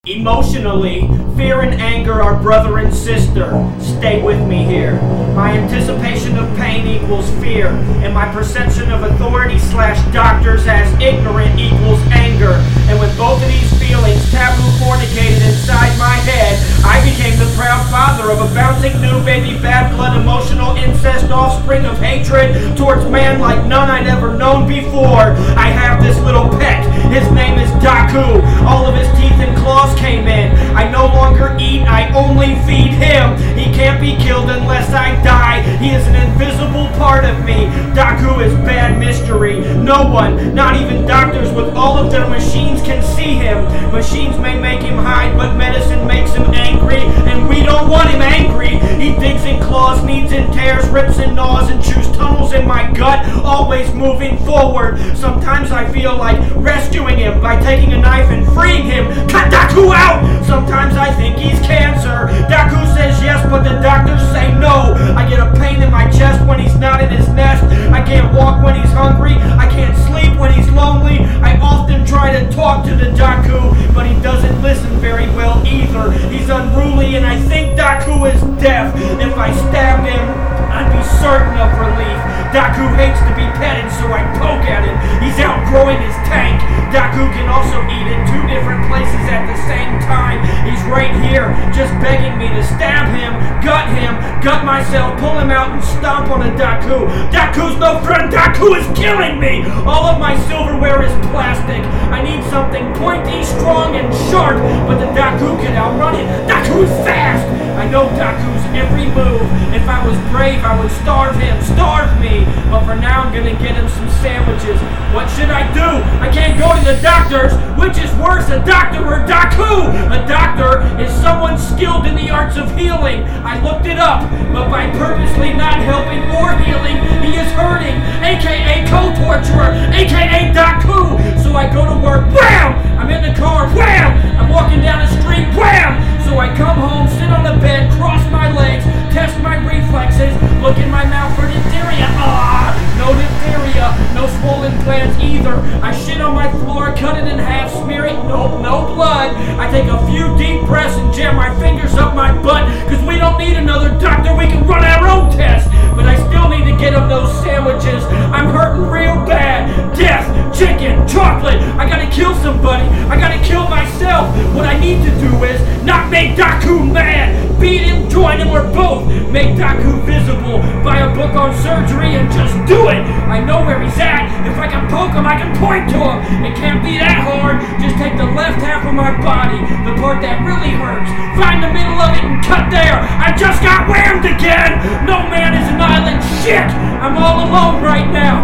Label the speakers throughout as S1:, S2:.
S1: Emotionally, fear and anger are brother and sister. Stay with me here. My anticipation of pain equals fear, and my perception of authority/doctors as ignorant equals anger. And with both of these feelings taboo fornicated inside my head, I became the proud father of a bouncing new baby bad blood emotional incest offspring of hatred towards man like none I'd ever known before. I have this little pet. His name is Daku. All of his teeth and claws came in. I no longer eat, I only feed him. He can't be killed unless I die. He is an invisible part of me. Daku is bad mystery. No one, not even doctors with all of their machines, can see him. Machines may make him hide, but medicine makes him angry, and we don't want him angry. He digs and claws, kneads and tears, rips and gnaws, and chews tunnels in my gut, always moving forward. Sometimes I feel like rescuing him by taking a knife and freeing him. Cut Daku out! Sometimes I think he's cancer. Daku says yes, but the doctors say no. I get a pain in my chest when he's not in his nest. I can't walk when he's hungry. I can't sleep when he's lonely. I often try to talk to the Daku, but he doesn't listen very well either. He's unruly, and I think Daku is deaf. If I stabbed him, I'd be certain of relief. Daku hates to be petted, so I poke at him. He's outgrowing his tank. Daku can also eat in two different places at the same time. He's right here, just begging me to stab him, gut myself, pull him out, and stomp on a Daku. Daku's no friend. Daku is killing me. All of my silverware is plastic. I need something pointy, strong, and sharp, but the Daku can outrun it. Daku is fast. I know Daku's every move. If I was brave, I would starve him, starve me. But for now, I'm gonna get him some sandwiches. What should I do? I can't go to the doctors. Which is worse, a doctor or Daku? A doctor is someone skilled in the arts of healing. I looked it up, but by purposely not helping or healing, he is hurting, aka co-torturer, aka Daku. So I go to work, wham! I'm in the car, wham! I'm walking down the street, wham! So I come home, sit on the bed, cross my legs, test my reflexes, look in my mouth for diphtheria. No diphtheria, no swollen glands either. I shit on my floor, cut it in half, smear it, nope, no blood. I take a few deep breaths and jam my fingers up my butt, cause we don't need another doctor, we can run our own test. But I still need to get him those sandwiches. I'm hurting real bad. Death, chicken, chocolate. I gotta kill somebody. I gotta kill myself. What I need to do is not make Daku mad. Beat him, join him, or both. Make Daku visible. Buy a book on surgery and just do it. I know where he's at. If I can poke him, I can point to him. It can't be that hard. Just take the left half of my body, the part that really hurts. Find the middle of it and cut there. I just got whammed again. No man is an island. Shit! I'm all alone right now.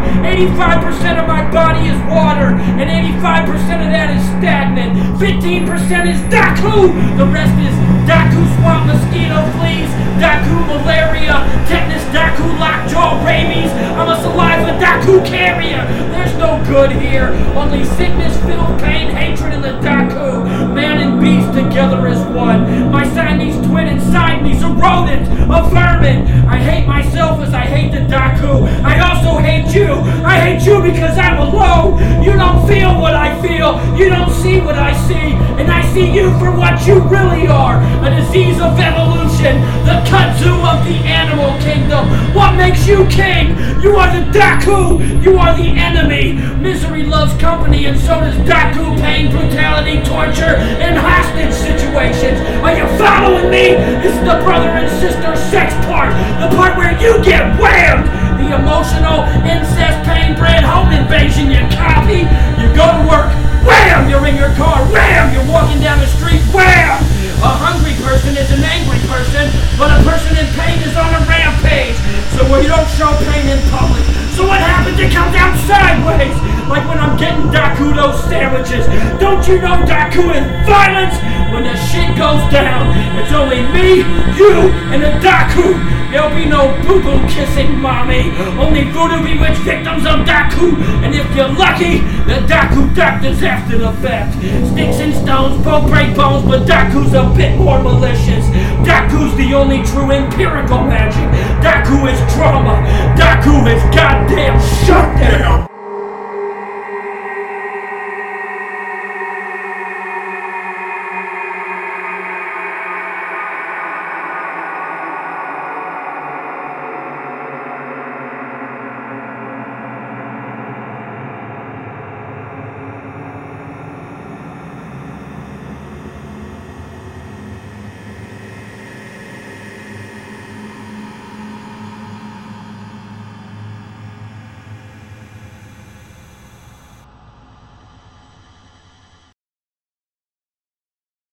S1: 85% of my body is water, and 85% of that is stagnant. 15% is Daku. The rest is Daku swamp mosquito fleas, Daku malaria, tetanus, Daku lockjaw rabies. I'm a saliva Daku carrier. There's no good here. Only sickness, filth, pain, hatred, and the Daku. Man and beast together as one. My Siamese twin inside me's a rodent, a vermin. I hate myself as I hate the Daku. I also hate you. I hate you because I'm alone. You don't feel what I feel. You don't see what I see. And I see you for what you really are. A disease of evolution. The kudzu of the animal kingdom. What makes you king? You are the Daku. You are the enemy. Misery loves company, and so does Daku. Pain, brutality, torture, and hostage situations. Are you following me? This is the brother and sister sex part. The part where you get whammed. The emotional, incest, pain, bred home invasion, you copy. You go to work, wham! You're in your car, wham! You're walking down the street, wham! A hungry person is an angry person, but a person in pain is on a rampage. So we don't show pain in public. So what happens? It comes out sideways. Like when I'm getting Daku those sandwiches. Don't you know Daku is violence? When the shit goes down, it's only me, you, and the Daku. There'll be no boo-boo kissing, mommy. Only voodoo bewitched victims of Daku. And if you're lucky, the Daku doctor's after the fact. Sticks and stones both break bones, but Daku's a bit more malicious. Daku's the only true empirical magic. Daku is trauma. Daku is goddamn shutdown.